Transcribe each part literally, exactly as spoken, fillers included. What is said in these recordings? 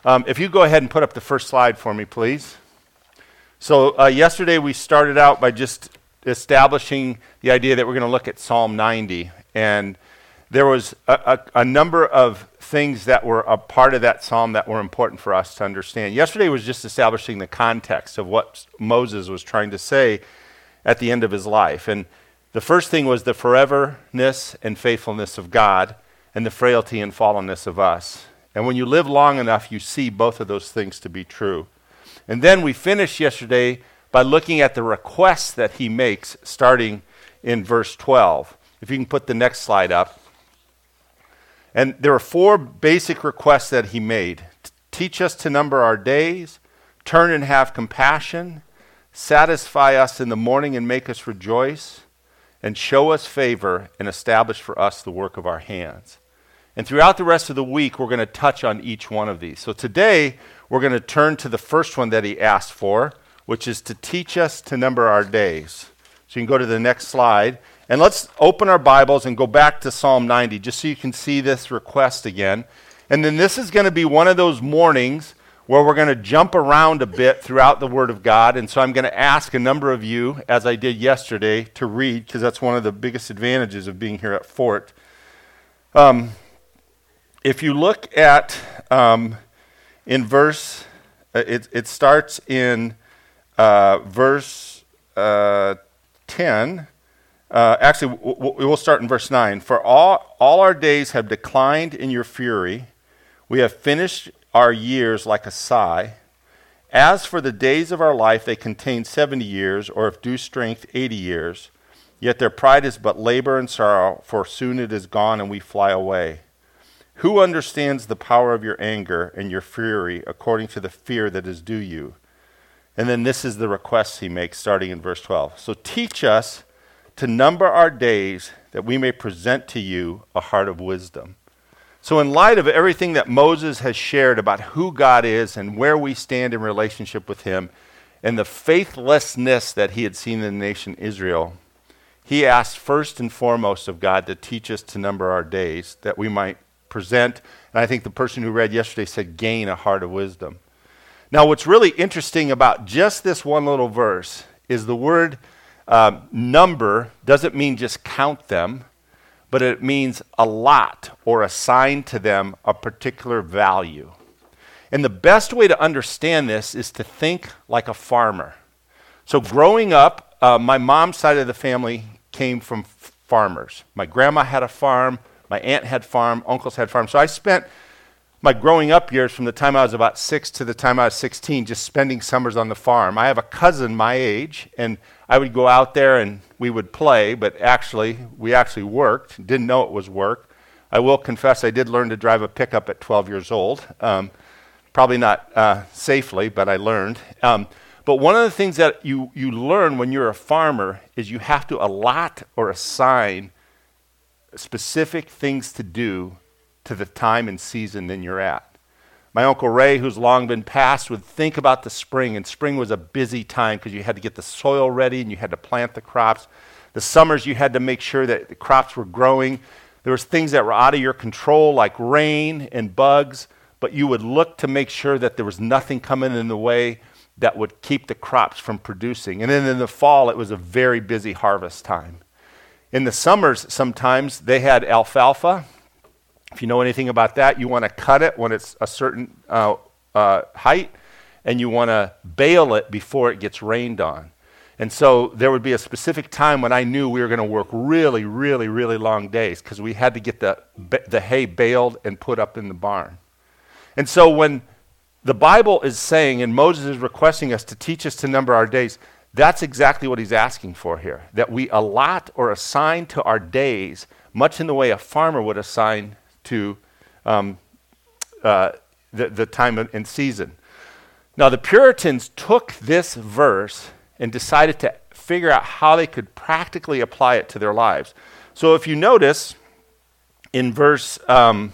Um, if you go ahead and put up the first slide for me, please. So uh, yesterday we started out by just establishing the idea that we're going to look at Psalm ninety. And there was a, a, a number of things that were a part of that psalm that were important for us to understand. Yesterday was just establishing the context of what Moses was trying to say at the end of his life. And the first thing was the foreverness and faithfulness of God and the frailty and fallenness of us. And when you live long enough, you see both of those things to be true. And then we finished yesterday by looking at the requests that he makes starting in verse twelve. If you can put the next slide up. And there are four basic requests that he made. Teach us to number our days, turn and have compassion, satisfy us in the morning and make us rejoice, and show us favor and establish for us the work of our hands. And throughout the rest of the week, we're going to touch on each one of these. So today, we're going to turn to the first one that he asked for, which is to teach us to number our days. So you can go to the next slide. And let's open our Bibles and go back to Psalm ninety, just so you can see this request again. And then this is going to be one of those mornings where we're going to jump around a bit throughout the Word of God. And so I'm going to ask a number of you, as I did yesterday, to read, because that's one of the biggest advantages of being here at Fort. Um, if you look at, um, in verse, uh, it, it starts in uh, verse uh, ten. Uh, actually, we will start in verse nine. For all, all our days have declined in your fury. We have finished our years like a sigh. As for the days of our life, they contain seventy years, or if due strength, eighty years. Yet their pride is but labor and sorrow, for soon it is gone and we fly away. Who understands the power of your anger and your fury according to the fear that is due you? And then this is the request he makes starting in verse twelve. So teach us to number our days that we may present to you a heart of wisdom. So in light of everything that Moses has shared about who God is and where we stand in relationship with him and the faithlessness that he had seen in the nation Israel, he asked first and foremost of God to teach us to number our days that we might present, and I think the person who read yesterday said gain a heart of wisdom. Now what's really interesting about just this one little verse is the word Uh, number doesn't mean just count them, but it means allot or assign to them a particular value. And the best way to understand this is to think like a farmer. So growing up, uh, my mom's side of the family came from f- farmers. My grandma had a farm, my aunt had farm, uncles had farm. So I spent my growing up years from the time I was about six to the time I was sixteen just spending summers on the farm. I have a cousin my age, and I would go out there and we would play, but actually, we actually worked, didn't know it was work. I will confess I did learn to drive a pickup at twelve years old. Um, probably not uh, safely, but I learned. Um, but one of the things that you, you learn when you're a farmer is you have to allot or assign specific things to do to the time and season that you're at. My Uncle Ray, who's long been passed, would think about the spring, and spring was a busy time because you had to get the soil ready and you had to plant the crops. The summers, you had to make sure that the crops were growing. There was things that were out of your control, like rain and bugs, but you would look to make sure that there was nothing coming in the way that would keep the crops from producing. And then in the fall, it was a very busy harvest time. In the summers, sometimes they had alfalfa. If you know anything about that, you want to cut it when it's a certain uh, uh, height, and you want to bale it before it gets rained on. And so there would be a specific time when I knew we were going to work really, really, really long days because we had to get the the hay baled and put up in the barn. And so when the Bible is saying, and Moses is requesting us to teach us to number our days, that's exactly what he's asking for here, that we allot or assign to our days, much in the way a farmer would assign to um, uh, the, the time and season. Now, the Puritans took this verse and decided to figure out how they could practically apply it to their lives. So if you notice in verse, um,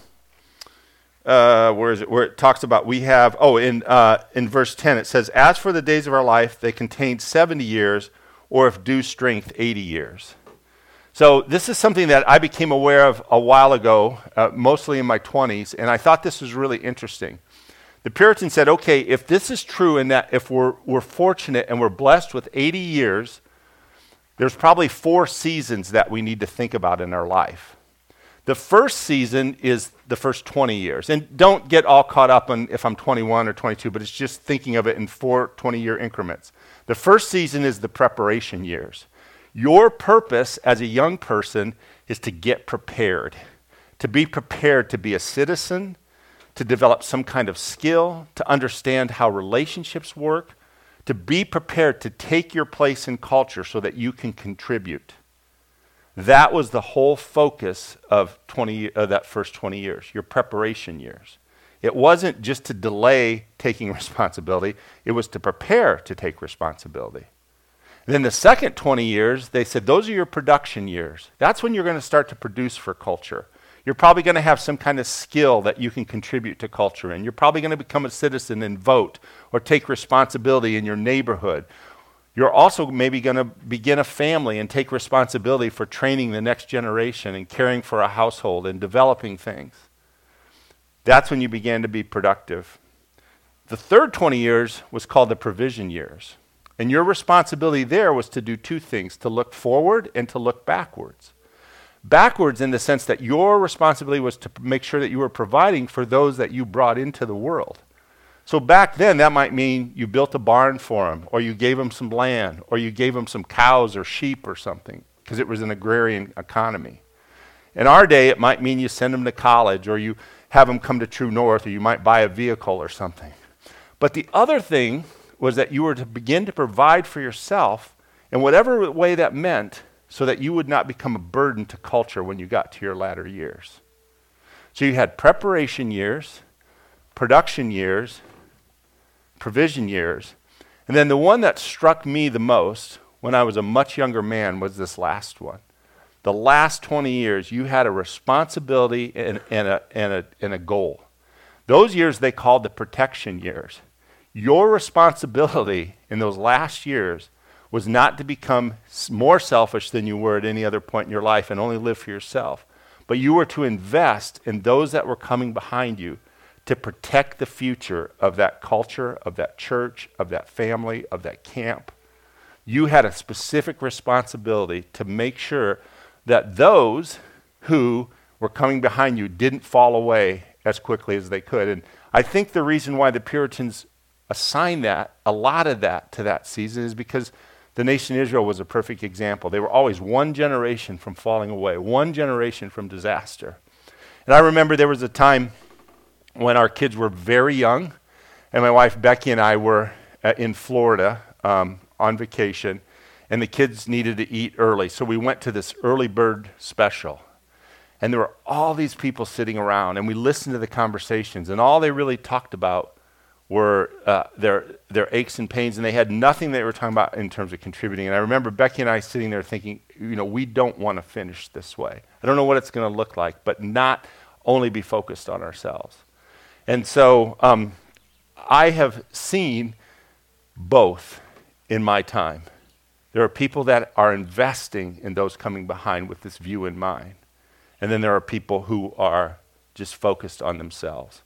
uh, where is it, where it talks about we have, oh, in uh, in verse ten, it says, as for the days of our life, they contain seventy years, or if due strength, eighty years. So this is something that I became aware of a while ago, uh, mostly in my twenties, and I thought this was really interesting. The Puritans said, okay, if this is true and that if we're, we're fortunate and we're blessed with eighty years, there's probably four seasons that we need to think about in our life. The first season is the first twenty years. And don't get all caught up on if I'm twenty-one or twenty-two, but it's just thinking of it in four twenty-year increments. The first season is the preparation years. Your purpose as a young person is to get prepared, to be prepared to be a citizen, to develop some kind of skill, to understand how relationships work, to be prepared to take your place in culture so that you can contribute. That was the whole focus of twenty of that first twenty years, your preparation years. It wasn't just to delay taking responsibility, it was to prepare to take responsibility. And then the second twenty years, they said those are your production years. That's when you're going to start to produce for culture. You're probably going to have some kind of skill that you can contribute to culture in. You're probably going to become a citizen and vote or take responsibility in your neighborhood. You're also maybe going to begin a family and take responsibility for training the next generation and caring for a household and developing things. That's when you began to be productive. The third twenty years was called the provision years. And your responsibility there was to do two things, to look forward and to look backwards. Backwards in the sense that your responsibility was to make sure that you were providing for those that you brought into the world. So back then, that might mean you built a barn for them, or you gave them some land, or you gave them some cows or sheep or something, because it was an agrarian economy. In our day, it might mean you send them to college, or you have them come to True North, or you might buy a vehicle or something. But the other thing was that you were to begin to provide for yourself in whatever way that meant, so that you would not become a burden to culture when you got to your latter years. So you had preparation years, production years, provision years, and then the one that struck me the most when I was a much younger man was this last one. The last twenty years, you had a responsibility and, and, a, and, a, and a goal. Those years they called the protection years. Your responsibility in those last years was not to become more selfish than you were at any other point in your life and only live for yourself, but you were to invest in those that were coming behind you to protect the future of that culture, of that church, of that family, of that camp. You had a specific responsibility to make sure that those who were coming behind you didn't fall away as quickly as they could. And I think the reason why the Puritans assigned that, a lot of that to that season, is because the nation of Israel was a perfect example. They were always one generation from falling away, one generation from disaster. And I remember there was a time when our kids were very young, and my wife Becky and I were uh, in Florida um, on vacation, and the kids needed to eat early. So we went to this early bird special. And there were all these people sitting around, and we listened to the conversations, and all they really talked about were uh, their their aches and pains, and they had nothing they were talking about in terms of contributing. And I remember Becky and I sitting there thinking, you know, we don't want to finish this way. I don't know what it's going to look like, but not only be focused on ourselves. And so um, I have seen both in my time. There are people that are investing in those coming behind with this view in mind. And then there are people who are just focused on themselves.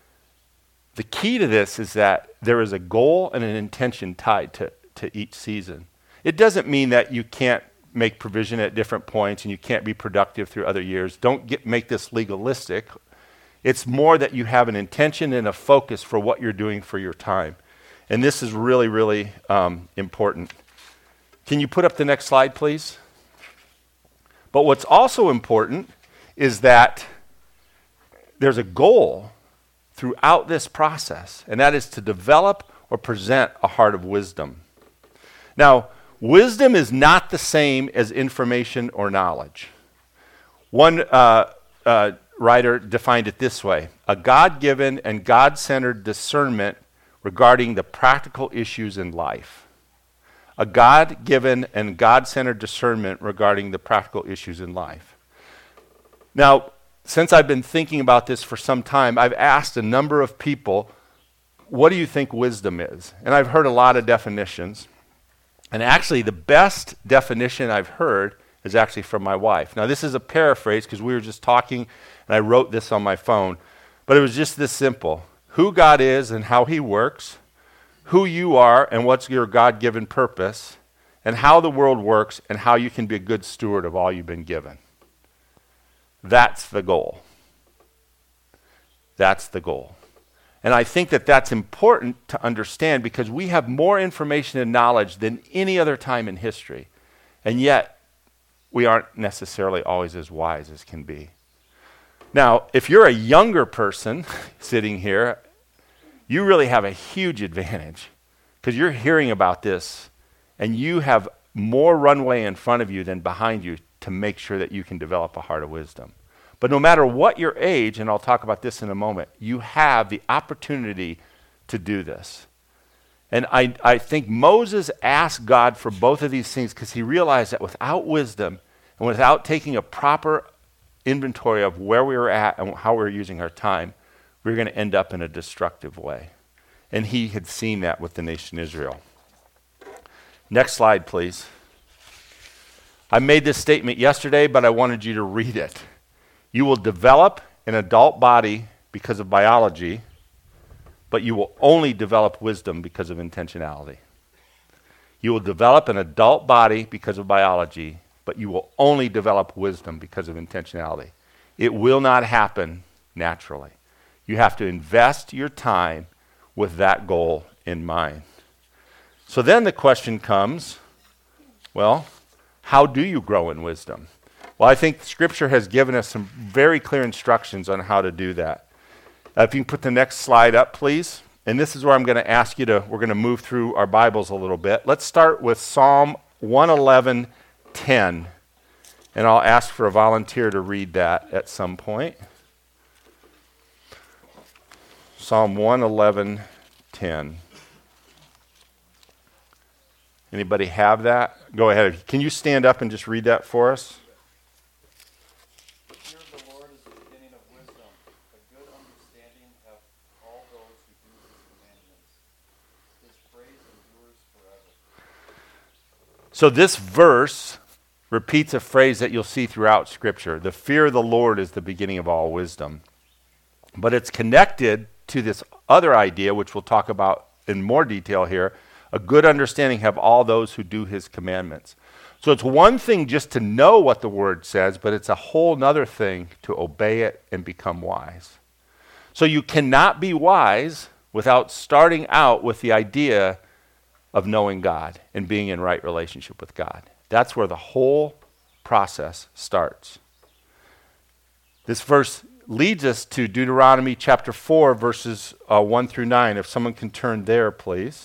The key to this is that there is a goal and an intention tied to, to each season. It doesn't mean that you can't make provision at different points and you can't be productive through other years. Don't get, make this legalistic. It's more that you have an intention and a focus for what you're doing for your time. And this is really, really um, important. Can you put up the next slide, please? But what's also important is that there's a goal throughout this process, and that is to develop or present a heart of wisdom. Now, wisdom is not the same as information or knowledge. One uh, uh, writer defined it this way: a God-given and God-centered discernment regarding the practical issues in life. A God-given and God-centered discernment regarding the practical issues in life. Now, since I've been thinking about this for some time, I've asked a number of people, what do you think wisdom is? And I've heard a lot of definitions. And actually, the best definition I've heard is actually from my wife. Now, this is a paraphrase because we were just talking, and I wrote this on my phone. But it was just this simple. who God is and how he works, who you are and what's your God-given purpose, and how the world works and how you can be a good steward of all you've been given. That's the goal. That's the goal. And I think that that's important to understand because we have more information and knowledge than any other time in history. And yet, we aren't necessarily always as wise as can be. Now, if you're a younger person sitting here, you really have a huge advantage because you're hearing about this and you have more runway in front of you than behind you to make sure that you can develop a heart of wisdom. But no matter what your age, and I'll talk about this in a moment, you have the opportunity to do this. And I, I think Moses asked God for both of these things because he realized that without wisdom and without taking a proper inventory of where we were at and how we were using our time, we were going to end up in a destructive way. And he had seen that with the nation Israel. Next slide, please. I made this statement yesterday, but I wanted you to read it. You will develop an adult body because of biology, but you will only develop wisdom because of intentionality. You will develop an adult body because of biology, but you will only develop wisdom because of intentionality. It will not happen naturally. You have to invest your time with that goal in mind. So then the question comes, well, how do you grow in wisdom? Well, I think Scripture has given us some very clear instructions on how to do that. Uh, if you can put the next slide up, please. And this is where I'm going to ask you to, we're going to move through our Bibles a little bit. Let's start with Psalm one eleven ten. And I'll ask for a volunteer to read that at some point. Psalm one eleven ten. Anybody have that? Go ahead. Can you stand up and just read that for us? The fear of the Lord is the beginning of wisdom. A good understanding have all those who do his commandments. His praise endures forever. So this verse repeats a phrase that you'll see throughout Scripture. The fear of the Lord is the beginning of all wisdom. But it's connected to this other idea, which we'll talk about in more detail here. A good understanding have all those who do his commandments. So it's one thing just to know what the word says, but it's a whole nother thing to obey it and become wise. So you cannot be wise without starting out with the idea of knowing God and being in right relationship with God. That's where the whole process starts. This verse leads us to Deuteronomy chapter four, verses uh, one through nine. If someone can turn there, please.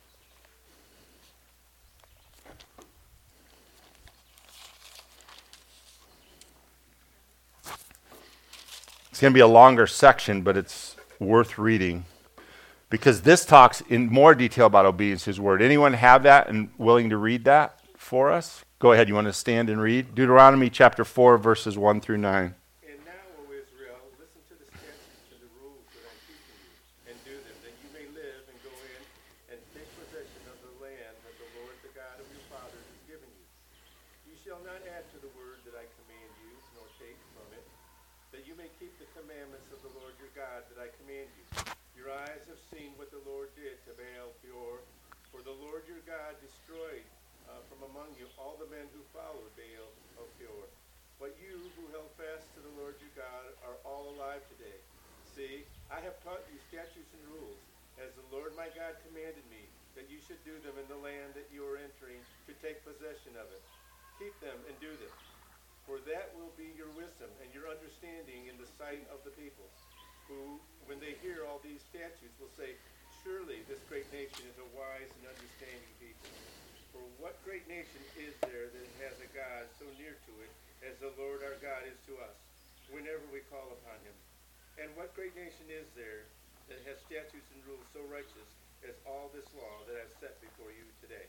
It's going to be a longer section, but it's worth reading because this talks in more detail about obedience to his word. Anyone have that and willing to read that for us? Go ahead. You want to stand and read? Deuteronomy chapter four, verses one through nine. And now, O Israel, listen to the statutes and the rules that I'm teaching you, and do them, that you may live and go in and take possession of the land that the Lord, the God of your fathers, has given you. You shall not add to the word that I command you, nor take from it, that you may keep the commandments of the Lord your God that I command you. Your eyes have seen what the Lord did to Baal Peor, for the Lord your God destroyed uh, from among you all the men who followed Baal of Peor. But you who held fast to the Lord your God are all alive today. See, I have taught you statutes and rules, as the Lord my God commanded me, that you should do them in the land that you are entering to take possession of it. Keep them and do them. For that will be your wisdom and your understanding in the sight of the peoples, who, when they hear all these statutes, will say, surely this great nation is a wise and understanding people. For what great nation is there that has a God so near to it as the Lord our God is to us, whenever we call upon him? And what great nation is there that has statutes and rules so righteous as all this law that I've set before you today?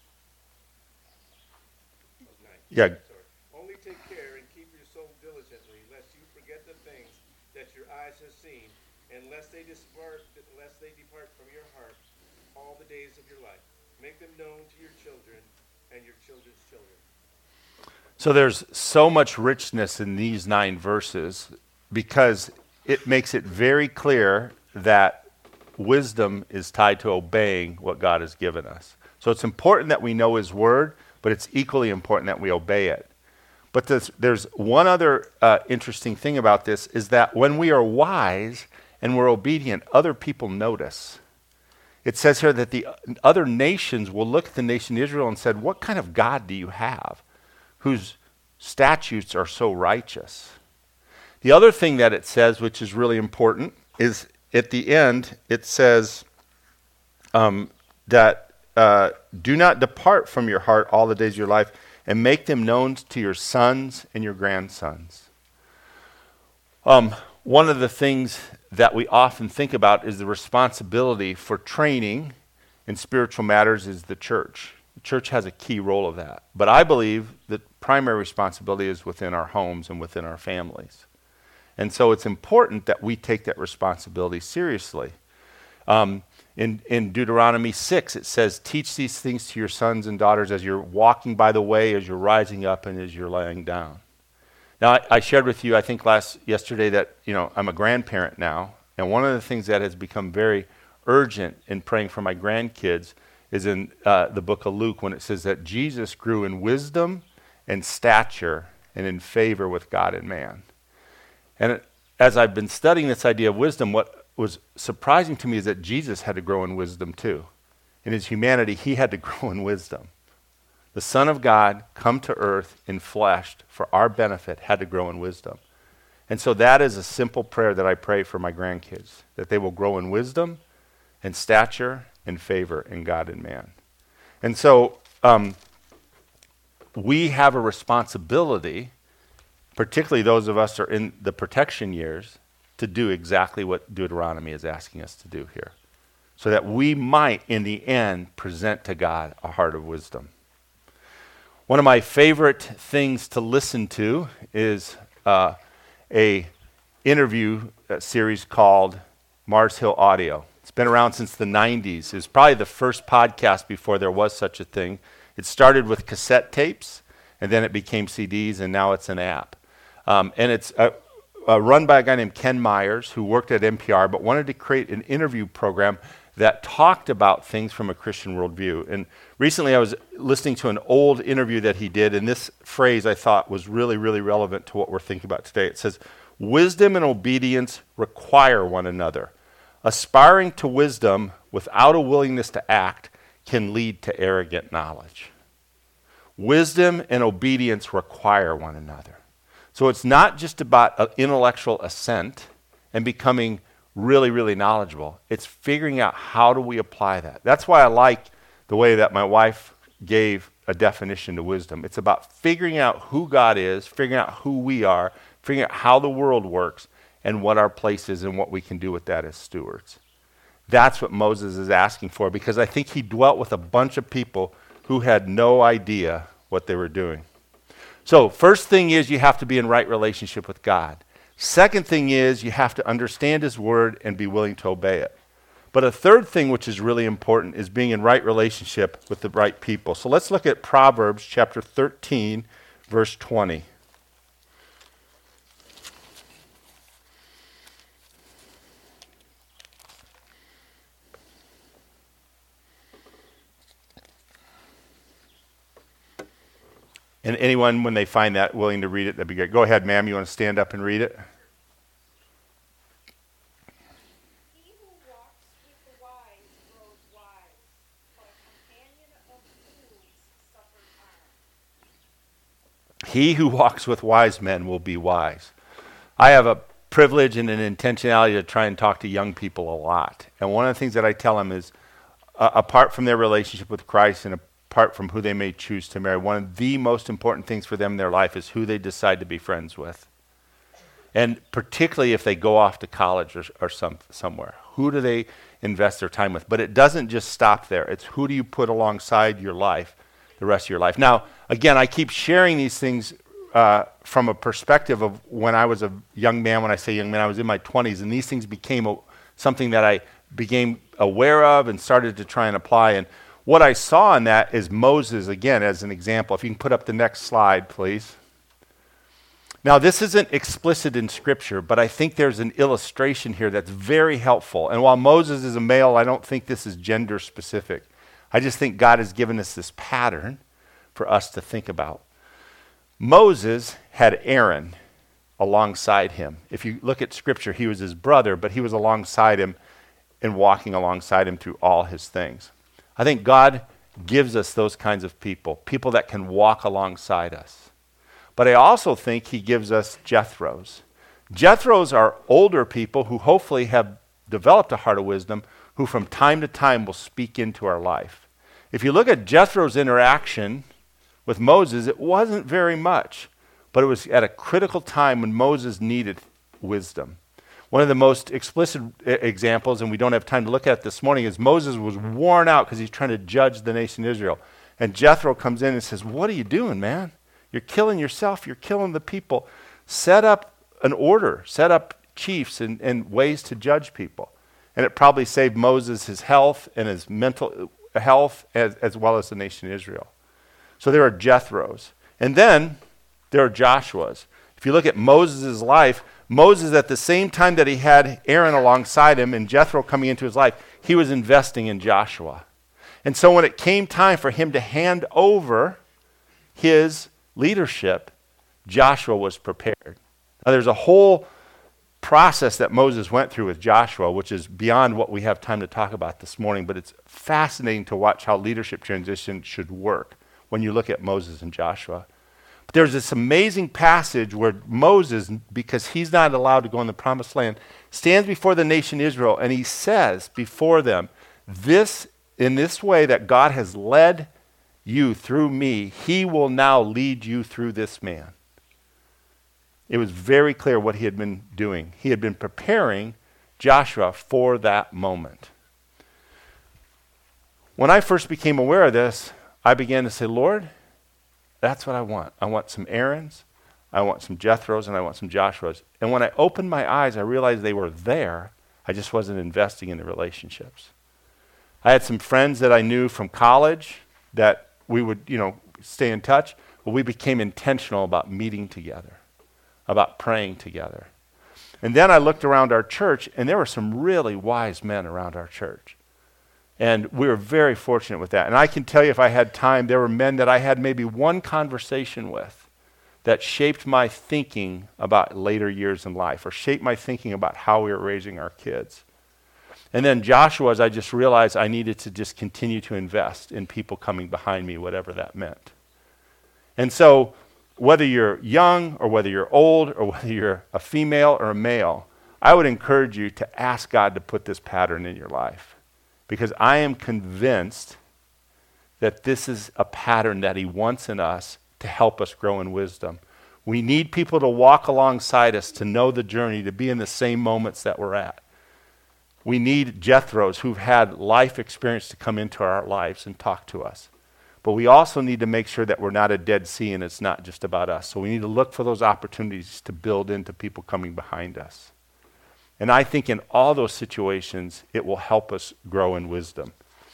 Oh, nine. Yeah. Sorry. Only take care and keep your soul diligently, lest you forget the things that your eyes have seen, and lest they depart, lest they depart from your heart all the days of your life. Make them known to your children and your children's children. So there's so much richness in these nine verses because it makes it very clear that wisdom is tied to obeying what God has given us. So it's important that we know his word, but it's equally important that we obey it. But there's, there's one other uh, interesting thing about this is that when we are wise and we're obedient, other people notice. It says here that the other nations will look at the nation Israel and said, what kind of God do you have whose statutes are so righteous? The other thing that it says, which is really important, is at the end, it says um, that uh, do not depart from your heart all the days of your life, and make them known to your sons and your grandsons. Um, one of the things that we often think about is the responsibility for training in spiritual matters is the church. The church has a key role of that. But I believe that primary responsibility is within our homes and within our families. And so it's important that we take that responsibility seriously. Um, In, in Deuteronomy six, it says, teach these things to your sons and daughters as you're walking by the way, as you're rising up, and as you're laying down. Now, I, I shared with you, I think last yesterday, that you know I'm a grandparent now, and one of the things that has become very urgent in praying for my grandkids is in uh, the book of Luke, when it says that Jesus grew in wisdom and stature and in favor with God and man. And it, as I've been studying this idea of wisdom, what was surprising to me is that Jesus had to grow in wisdom too. In his humanity, he had to grow in wisdom. The Son of God, come to earth in flesh for our benefit, had to grow in wisdom. And so that is a simple prayer that I pray for my grandkids, that they will grow in wisdom and stature and favor in God and man. And so um, we have a responsibility, particularly those of us who are in the protection years, to do exactly what Deuteronomy is asking us to do here, so that we might, in the end, present to God a heart of wisdom. One of my favorite things to listen to is uh, a interview uh, series called Mars Hill Audio. It's been around since the nineties. It's probably the first podcast before there was such a thing. It started with cassette tapes, and then it became C Ds, and now it's an app. Um, and it's uh, Uh, run by a guy named Ken Myers, who worked at N P R, but wanted to create an interview program that talked about things from a Christian worldview. And recently I was listening to an old interview that he did, and this phrase I thought was really, really relevant to what we're thinking about today. It says, wisdom and obedience require one another. Aspiring to wisdom without a willingness to act can lead to arrogant knowledge. Wisdom and obedience require one another. So it's not just about uh, intellectual assent and becoming really, really knowledgeable. It's figuring out how do we apply that. That's why I like the way that my wife gave a definition to wisdom. It's about figuring out who God is, figuring out who we are, figuring out how the world works, and what our place is and what we can do with that as stewards. That's what Moses is asking for, because I think he dwelt with a bunch of people who had no idea what they were doing. So first thing is you have to be in right relationship with God. Second thing is you have to understand his word and be willing to obey it. But a third thing which is really important is being in right relationship with the right people. So let's look at Proverbs chapter thirteen, verse twenty. And anyone, when they find that, willing to read it, that'd be great. Go ahead, ma'am. You want to stand up and read it? He who walks with the wise grows wise, but a companion of fools suffers harm. He who walks with wise men will be wise. I have a privilege and an intentionality to try and talk to young people a lot. And one of the things that I tell them is, uh, apart from their relationship with Christ and apart from who they may choose to marry, one of the most important things for them in their life is who they decide to be friends with. And particularly if they go off to college or, or some, somewhere. Who do they invest their time with? But it doesn't just stop there. It's who do you put alongside your life the rest of your life. Now, again, I keep sharing these things uh, from a perspective of when I was a young man. When I say young man, I was in my twenties, and these things became a, something that I became aware of and started to try and apply. And what I saw in that is Moses, again, as an example. If you can put up the next slide, please. Now, this isn't explicit in Scripture, but I think there's an illustration here that's very helpful. And while Moses is a male, I don't think this is gender specific. I just think God has given us this pattern for us to think about. Moses had Aaron alongside him. If you look at Scripture, he was his brother, but he was alongside him and walking alongside him through all his things. I think God gives us those kinds of people, people that can walk alongside us. But I also think he gives us Jethros. Jethros are older people who hopefully have developed a heart of wisdom, who from time to time will speak into our life. If you look at Jethro's interaction with Moses, it wasn't very much, but it was at a critical time when Moses needed wisdom. One of the most explicit I- examples, and we don't have time to look at it this morning, is Moses was worn out because he's trying to judge the nation of Israel. And Jethro comes in and says, "What are you doing, man? You're killing yourself. You're killing the people. Set up an order. Set up chiefs and, and ways to judge people." And it probably saved Moses his health and his mental health as, as well as the nation of Israel. So there are Jethros. And then there are Joshuas. If you look at Moses' life, Moses, at the same time that he had Aaron alongside him and Jethro coming into his life, he was investing in Joshua. And so when it came time for him to hand over his leadership, Joshua was prepared. Now, there's a whole process that Moses went through with Joshua, which is beyond what we have time to talk about this morning, but it's fascinating to watch how leadership transition should work when you look at Moses and Joshua. But there's this amazing passage where Moses, because he's not allowed to go in the promised land, stands before the nation Israel, and he says before them, this, in this way that God has led you through me, he will now lead you through this man. It was very clear what he had been doing. He had been preparing Joshua for that moment. When I first became aware of this, I began to say, Lord, that's what I want. I want some Aarons, I want some Jethros, and I want some Joshuas. And when I opened my eyes, I realized they were there. I just wasn't investing in the relationships. I had some friends that I knew from college that we would, you know, stay in touch, but we became intentional about meeting together, about praying together. And then I looked around our church, and there were some really wise men around our church. And we were very fortunate with that. And I can tell you, if I had time, there were men that I had maybe one conversation with that shaped my thinking about later years in life, or shaped my thinking about how we were raising our kids. And then Joshua's, I just realized I needed to just continue to invest in people coming behind me, whatever that meant. And so whether you're young or whether you're old or whether you're a female or a male, I would encourage you to ask God to put this pattern in your life, because I am convinced that this is a pattern that he wants in us to help us grow in wisdom. We need people to walk alongside us, to know the journey, to be in the same moments that we're at. We need Jethros who've had life experience to come into our lives and talk to us. But we also need to make sure that we're not a Dead Sea and it's not just about us. So we need to look for those opportunities to build into people coming behind us. And I think in all those situations, it will help us grow in wisdom.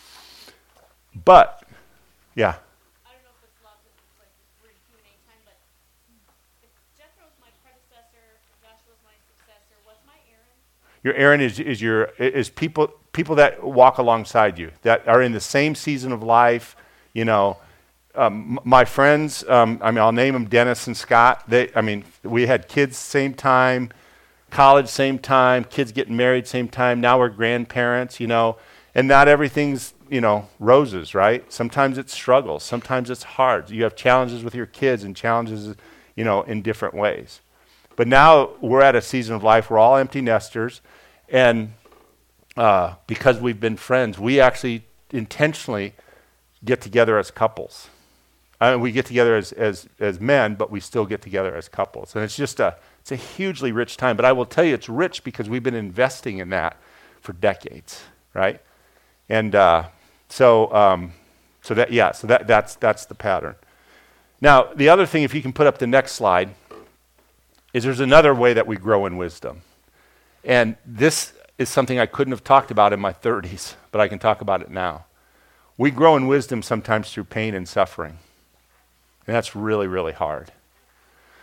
But, yeah. I don't know if it's allowed to, like, we're in Q and A time, but if Jethro's my predecessor, Joshua's my successor, what's my Aaron? Your Aaron is is your is people people that walk alongside you, that are in the same season of life. You know, um, my friends. Um, I mean, I'll name them: Dennis and Scott. They, I mean, we had kids same time, college same time, kids getting married same time. Now we're grandparents. You know, and not everything's, you know, roses, right? Sometimes it's struggles. Sometimes it's hard. You have challenges with your kids and challenges, you know, in different ways. But now we're at a season of life, we're all empty nesters, and uh, because we've been friends, we actually intentionally get together as couples. I mean, we get together as, as, as men, but we still get together as couples. And it's just a, it's a hugely rich time. But I will tell you, it's rich because we've been investing in that for decades, right? And uh, so, um, so that, yeah, so that, that's, that's the pattern. Now, the other thing, if you can put up the next slide, is there's another way that we grow in wisdom. And this is something I couldn't have talked about in my thirties, but I can talk about it now. We grow in wisdom sometimes through pain and suffering. And that's really, really hard.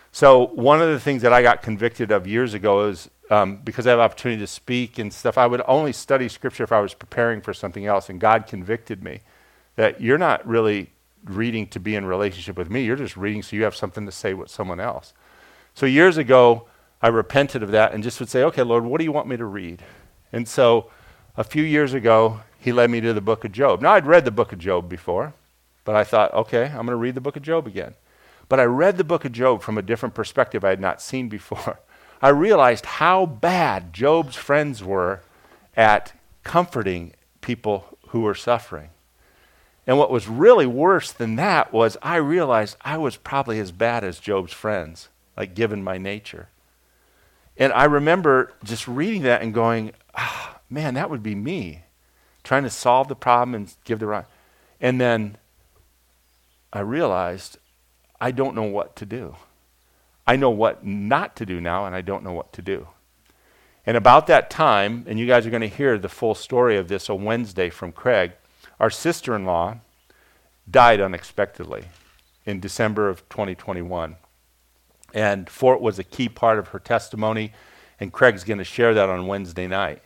So one of the things that I got convicted of years ago is um, because I have opportunity to speak and stuff, I would only study Scripture if I was preparing for something else, and God convicted me that you're not really reading to be in relationship with me. You're just reading so you have something to say with someone else. So years ago, I repented of that and just would say, okay, Lord, what do you want me to read? And so a few years ago, he led me to the book of Job. Now, I'd read the book of Job before, but I thought, okay, I'm going to read the book of Job again. But I read the book of Job from a different perspective I had not seen before. I realized how bad Job's friends were at comforting people who were suffering. And what was really worse than that was I realized I was probably as bad as Job's friends, like given my nature. And I remember just reading that and going, ah, man, that would be me, trying to solve the problem and give the right. And then I realized I don't know what to do. I know what not to do now, and I don't know what to do. And about that time, and you guys are going to hear the full story of this on Wednesday from Craig, our sister-in-law died unexpectedly in December of twenty twenty-one. And Fort was a key part of her testimony, and Craig's going to share that on Wednesday night.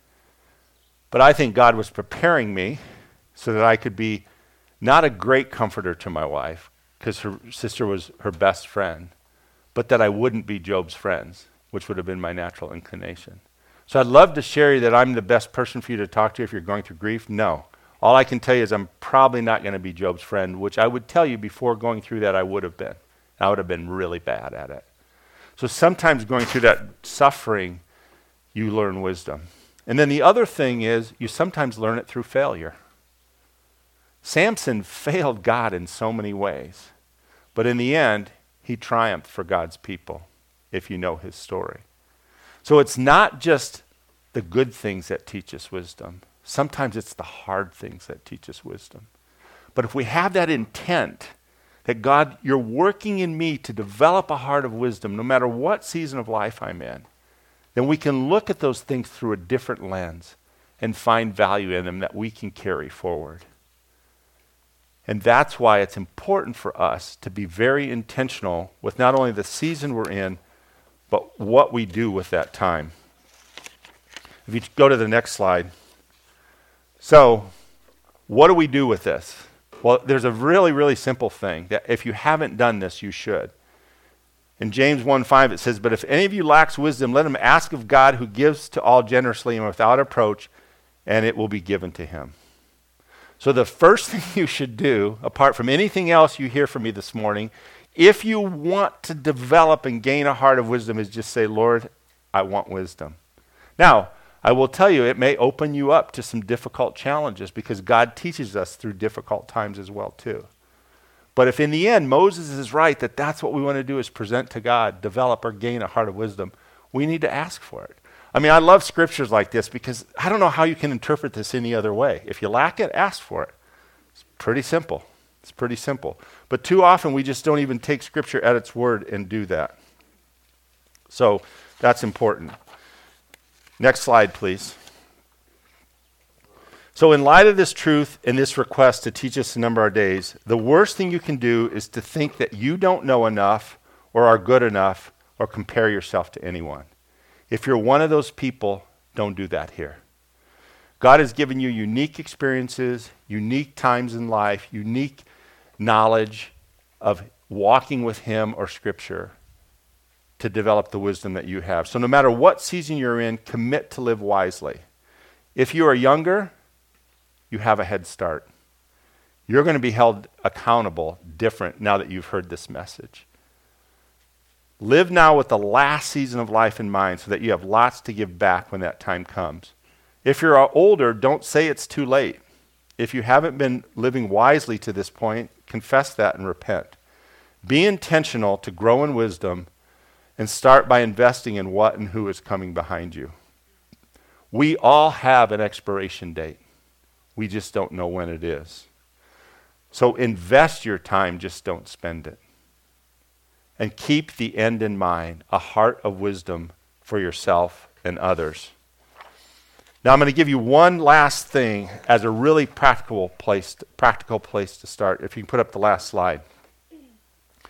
But I think God was preparing me so that I could be not a great comforter to my wife, because her sister was her best friend, but that I wouldn't be Job's friends, which would have been my natural inclination. So I'd love to share you that I'm the best person for you to talk to if you're going through grief. No. All I can tell you is I'm probably not going to be Job's friend, which I would tell you before going through that I would have been. I would have been really bad at it. So sometimes going through that suffering, you learn wisdom. And then the other thing is you sometimes learn it through failure. Samson failed God in so many ways, but in the end, he triumphed for God's people, if you know his story. So it's not just the good things that teach us wisdom. Sometimes it's the hard things that teach us wisdom. But if we have that intent, that God, you're working in me to develop a heart of wisdom, no matter what season of life I'm in, then we can look at those things through a different lens and find value in them that we can carry forward. And that's why it's important for us to be very intentional with not only the season we're in, but what we do with that time. If you go to the next slide. So, what do we do with this? Well, there's a really, really simple thing that if you haven't done this, you should. In James one five, it says, "But if any of you lacks wisdom, let him ask of God, who gives to all generously and without reproach, and it will be given to him." So the first thing you should do, apart from anything else you hear from me this morning, if you want to develop and gain a heart of wisdom, is just say, Lord, I want wisdom. Now, I will tell you, it may open you up to some difficult challenges because God teaches us through difficult times as well, too. But if in the end Moses is right that that's what we want to do is present to God, develop or gain a heart of wisdom, we need to ask for it. I mean, I love scriptures like this because I don't know how you can interpret this any other way. If you lack it, ask for it. It's pretty simple. It's pretty simple. But too often we just don't even take scripture at its word and do that. So that's important. Next slide, please. So in light of this truth and this request to teach us to number our days, the worst thing you can do is to think that you don't know enough or are good enough or compare yourself to anyone. If you're one of those people, don't do that here. God has given you unique experiences, unique times in life, unique knowledge of walking with him or scripture to develop the wisdom that you have. So no matter what season you're in, commit to live wisely. If you are younger, you have a head start. You're going to be held accountable different now that you've heard this message. Live now with the last season of life in mind so that you have lots to give back when that time comes. If you're older, don't say it's too late. If you haven't been living wisely to this point, confess that and repent. Be intentional to grow in wisdom and start by investing in what and who is coming behind you. We all have an expiration date. We just don't know when it is. So invest your time, just don't spend it. And keep the end in mind, a heart of wisdom for yourself and others. Now I'm going to give you one last thing as a really practical place, to, practical place to start. If you can put up the last slide.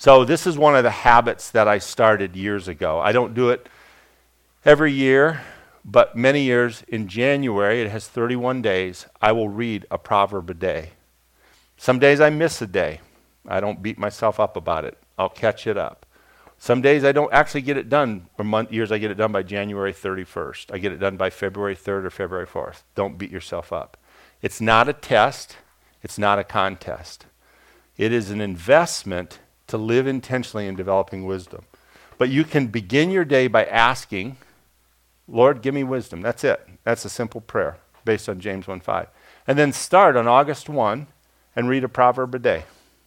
So this is one of the habits that I started years ago. I don't do it every year, but many years. In January, it has thirty-one days, I will read a proverb a day. Some days I miss a day. I don't beat myself up about it. I'll catch it up. Some days I don't actually get it done, or month, years I get it done by January thirty-first. I get it done by February third or February fourth. Don't beat yourself up. It's not a test. It's not a contest. It is an investment to live intentionally in developing wisdom. But you can begin your day by asking, Lord, give me wisdom. That's it. That's a simple prayer based on James one five. And then start on August first and read a proverb a day.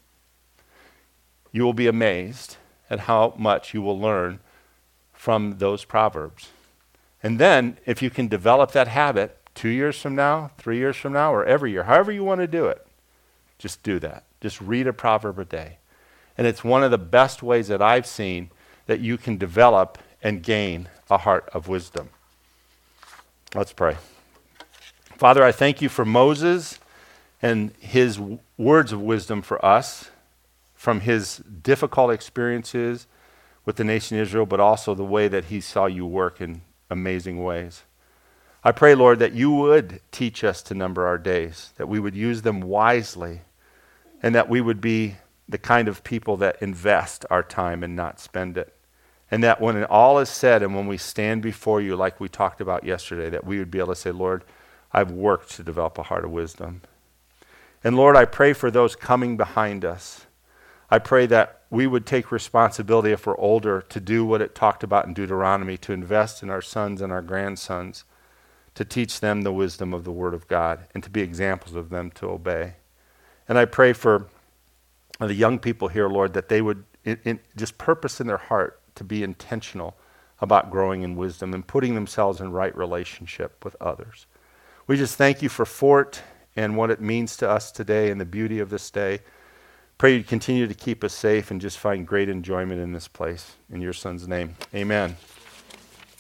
You will be amazed at how much you will learn from those proverbs. And then, if you can develop that habit two years from now, three years from now, or every year, however you want to do it, just do that. Just read a proverb a day. And it's one of the best ways that I've seen that you can develop and gain a heart of wisdom. Let's pray. Father, I thank you for Moses and his w- words of wisdom for us, from his difficult experiences with the nation of Israel, but also the way that he saw you work in amazing ways. I pray, Lord, that you would teach us to number our days, that we would use them wisely, and that we would be the kind of people that invest our time and not spend it. And that when all is said and when we stand before you, like we talked about yesterday, that we would be able to say, Lord, I've worked to develop a heart of wisdom. And Lord, I pray for those coming behind us. I pray that we would take responsibility, if we're older, to do what it talked about in Deuteronomy, to invest in our sons and our grandsons, to teach them the wisdom of the Word of God, and to be examples of them to obey. And I pray for the young people here, Lord, that they would in, in, just purpose in their heart to be intentional about growing in wisdom and putting themselves in right relationship with others. We just thank you for Fort and what it means to us today and the beauty of this day. Pray you'd continue to keep us safe and just find great enjoyment in this place. In your Son's name, amen.